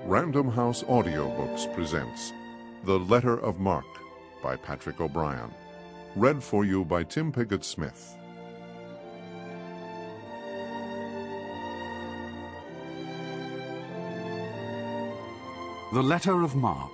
Random House Audiobooks presents The Letter of Mark by Patrick O'Brien. Read for you by Tim Pigott-Smith. The Letter of Mark.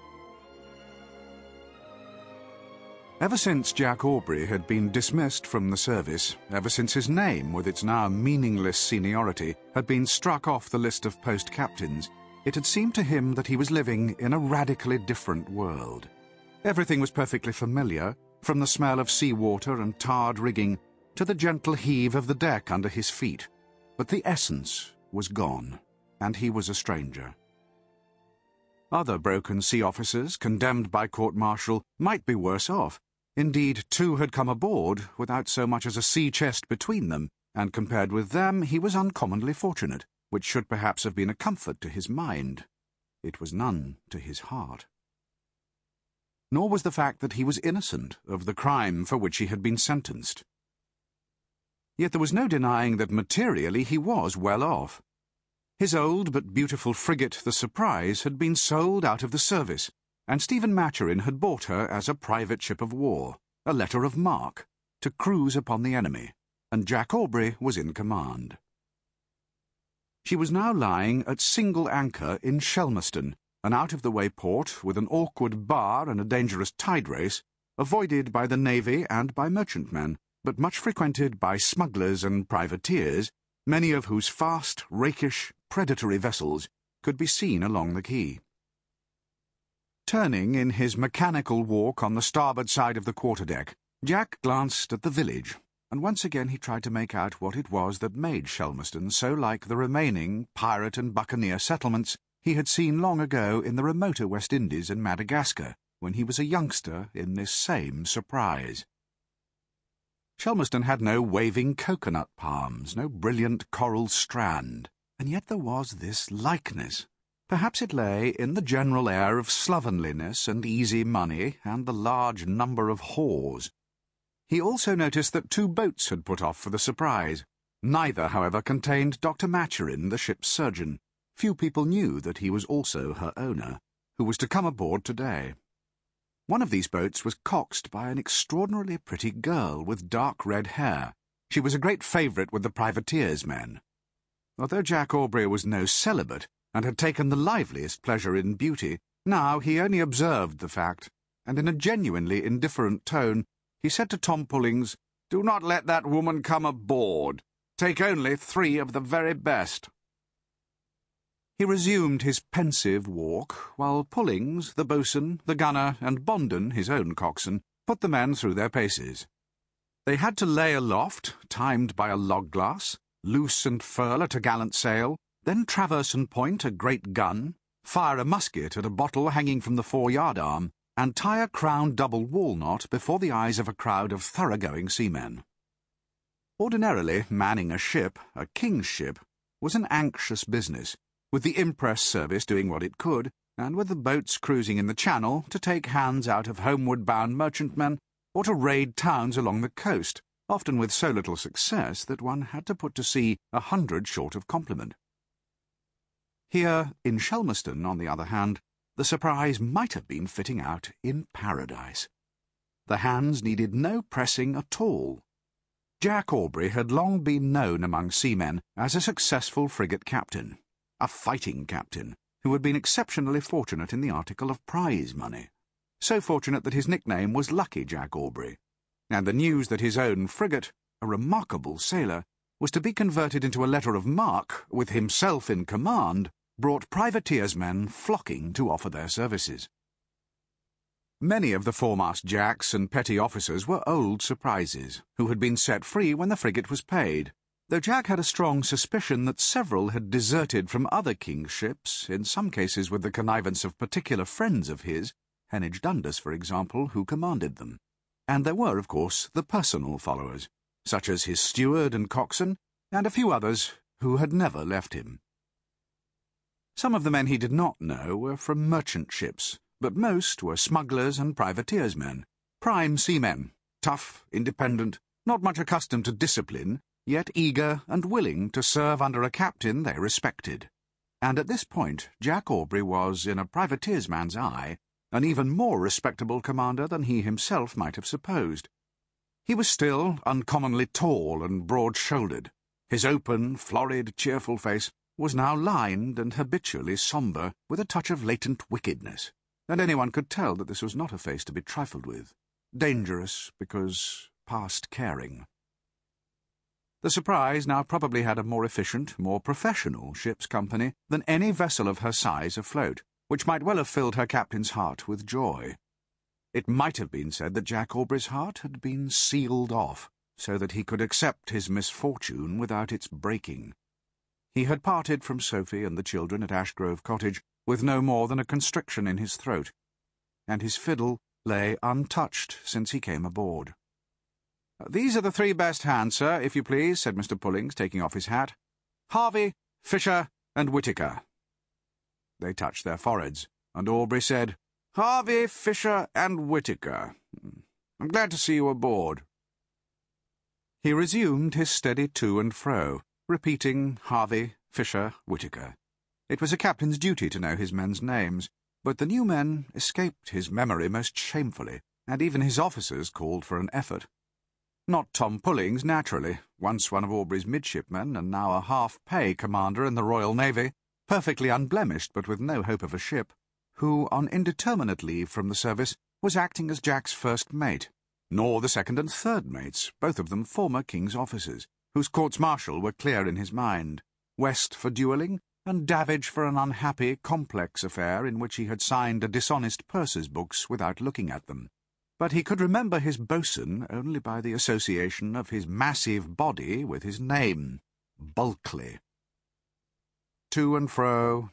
Ever since Jack Aubrey had been dismissed from the service, ever since his name, with its now meaningless seniority, had been struck off the list of post captains, it had seemed to him that he was living in a radically different world. Everything was perfectly familiar, from the smell of seawater and tarred rigging to the gentle heave of the deck under his feet. But the essence was gone, and he was a stranger. Other broken sea officers, condemned by court-martial, might be worse off. Indeed, two had come aboard without so much as a sea chest between them, and compared with them he was uncommonly fortunate, which should perhaps have been a comfort to his mind. It was none to his heart. Nor was the fact that he was innocent of the crime for which he had been sentenced. Yet there was no denying that materially he was well off. His old but beautiful frigate, the Surprise, had been sold out of the service, and Stephen Maturin had bought her as a private ship of war, a letter of marque, to cruise upon the enemy, and Jack Aubrey was in command. She was now lying at single anchor in Shelmerston, an out-of-the-way port with an awkward bar and a dangerous tide race, avoided by the navy and by merchantmen, but much frequented by smugglers and privateers, many of whose fast, rakish, predatory vessels could be seen along the quay. Turning in his mechanical walk on the starboard side of the quarterdeck, Jack glanced at the village, and once again he tried to make out what it was that made Shelmerston so like the remaining pirate and buccaneer settlements he had seen long ago in the remoter West Indies and Madagascar, when he was a youngster in this same Surprise. Shelmerston had no waving coconut palms, no brilliant coral strand, and yet there was this likeness. Perhaps it lay in the general air of slovenliness and easy money and the large number of whores. He also noticed that two boats had put off for the Surprise. Neither, however, contained Dr. Maturin, the ship's surgeon. Few people knew that he was also her owner, who was to come aboard today. One of these boats was coxed by an extraordinarily pretty girl with dark red hair. She was a great favourite with the privateers' men. Although Jack Aubrey was no celibate, and had taken the liveliest pleasure in beauty, now he only observed the fact, and in a genuinely indifferent tone he said to Tom Pullings, "Do not let that woman come aboard. Take only 3 of the very best." He resumed his pensive walk, while Pullings, the boatswain, the gunner, and Bondon, his own coxswain, put the men through their paces. They had to lay aloft, timed by a log-glass, loose and furl at a gallant sail, then traverse and point a great gun, fire a musket at a bottle hanging from the fore-yard arm, and tie a crown double walnut before the eyes of a crowd of thoroughgoing seamen. Ordinarily, manning a ship, a king's ship, was an anxious business, with the impress service doing what it could, and with the boats cruising in the Channel to take hands out of homeward-bound merchantmen or to raid towns along the coast, often with so little success that one had to put to sea 100 short of compliment. Here, in Shelmerston, on the other hand, the Surprise might have been fitting out in paradise. The hands needed no pressing at all. Jack Aubrey had long been known among seamen as a successful frigate captain, a fighting captain, who had been exceptionally fortunate in the article of prize money, so fortunate that his nickname was Lucky Jack Aubrey, and the news that his own frigate, a remarkable sailor, was to be converted into a letter of marque, with himself in command, brought privateersmen flocking to offer their services. Many of the foremast jacks and petty officers were old Surprises, who had been set free when the frigate was paid, though Jack had a strong suspicion that several had deserted from other king's ships, in some cases with the connivance of particular friends of his, Heneage Dundas, for example, who commanded them. And there were, of course, the personal followers, such as his steward and coxswain, and a few others who had never left him. Some of the men he did not know were from merchant ships, but most were smugglers and privateersmen, prime seamen, tough, independent, not much accustomed to discipline, yet eager and willing to serve under a captain they respected. and at this point Jack Aubrey was, in a privateersman's eye, an even more respectable commander than he himself might have supposed. He was still uncommonly tall and broad-shouldered. His open, florid, cheerful face was now lined and habitually sombre, with a touch of latent wickedness, and anyone could tell that this was not a face to be trifled with. Dangerous because past caring. The Surprise now probably had a more efficient, more professional ship's company than any vessel of her size afloat, which might well have filled her captain's heart with joy. It might have been said that Jack Aubrey's heart had been sealed off, so that he could accept his misfortune without its breaking. He had parted from Sophie and the children at Ashgrove Cottage with no more than a constriction in his throat, and his fiddle lay untouched since he came aboard. "These are the 3 best hands, sir, if you please," said Mr. Pullings, taking off his hat. "Harvey, Fisher, and Whittaker." They touched their foreheads, and Aubrey said, "Harvey, Fisher, and Whittaker. I'm glad to see you aboard." He resumed his steady to and fro, repeating Harvey, Fisher, Whittaker. It was a captain's duty to know his men's names, but the new men escaped his memory most shamefully, and even his officers called for an effort. Not Tom Pullings, naturally, once one of Aubrey's midshipmen and now a half-pay commander in the Royal Navy, perfectly unblemished but with no hope of a ship, who, on indeterminate leave from the service, was acting as Jack's first mate, nor the second and third mates, both of them former King's officers, whose courts-martial were clear in his mind, West for duelling, and Davidge for an unhappy, complex affair in which he had signed a dishonest purser's books without looking at them. But he could remember his boatswain only by the association of his massive body with his name, Bulkley. To and fro,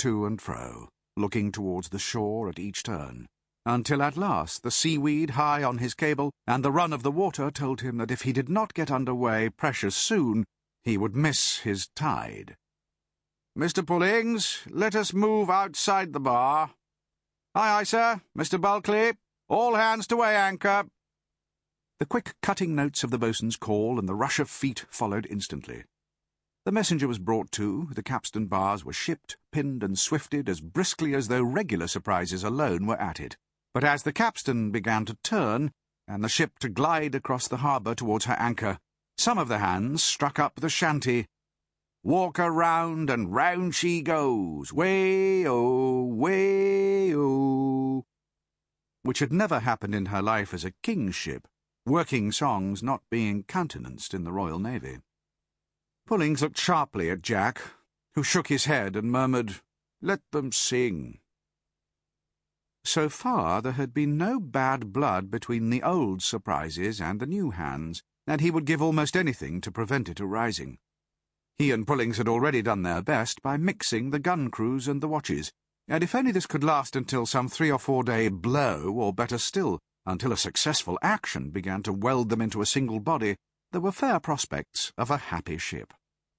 looking towards the shore at each turn, until at last the seaweed high on his cable and the run of the water told him that if he did not get under way precious soon, he would miss his tide. "Mr. Pullings, let us move outside the bar." "Aye, aye, sir. Mr. Bulkley, all hands to weigh anchor." The quick cutting notes of the boatswain's call and the rush of feet followed instantly. The messenger was brought to, the capstan bars were shipped, pinned, and swifted as briskly as though regular surprises alone were at it. But as the capstan began to turn, and the ship to glide across the harbour towards her anchor, some of the hands struck up the shanty, "Walk her round and round she goes, way-oh, way-oh," which had never happened in her life as a king's ship, working songs not being countenanced in the Royal Navy. Pullings looked sharply at Jack, who shook his head and murmured, "Let them sing." So far there had been no bad blood between the old Surprises and the new hands, and he would give almost anything to prevent it arising. He and Pullings had already done their best by mixing the gun crews and the watches, and if only this could last until some 3 or 4 day blow, or better still, until a successful action began to weld them into a single body, there were fair prospects of a happy ship.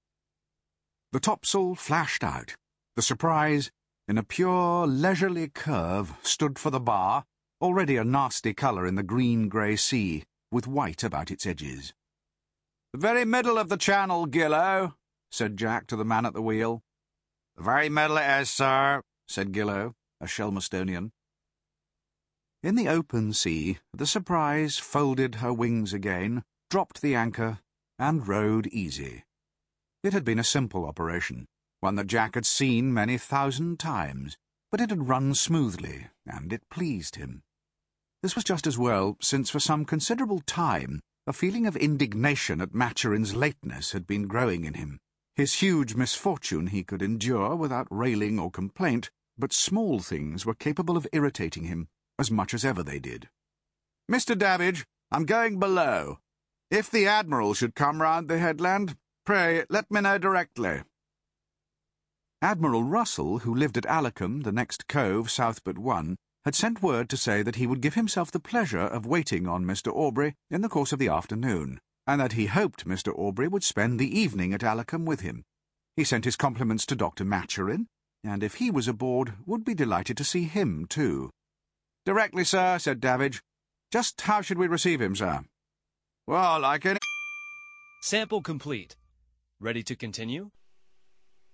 The topsail flashed out. The Surprise, in a pure, leisurely curve, stood for the bar, already a nasty colour in the green-grey sea, with white about its edges. "The very middle of the channel, Gillow," said Jack to the man at the wheel. "The very middle it is, sir," said Gillow, a Shelmastonian. In the open sea, the Surprise folded her wings again, dropped the anchor, and rode easy. It had been a simple operation, one that Jack had seen many thousand times, but it had run smoothly, and it pleased him. This was just as well, since for some considerable time a feeling of indignation at Maturin's lateness had been growing in him. His huge misfortune he could endure without railing or complaint, but small things were capable of irritating him as much as ever they did. "Mr. Davidge, I'm going below. If the Admiral should come round the headland, pray let me know directly." Admiral Russell, who lived at Alicum, the next cove south but one, had sent word to say that he would give himself the pleasure of waiting on Mr. Aubrey in the course of the afternoon, and that he hoped Mr. Aubrey would spend the evening at Alicum with him. He sent his compliments to Dr. Maturin, and if he was aboard, would be delighted to see him too. "Directly, sir," said Davidge. "Just how should we receive him, sir?" "Well, like any—" Sample complete. Ready to continue?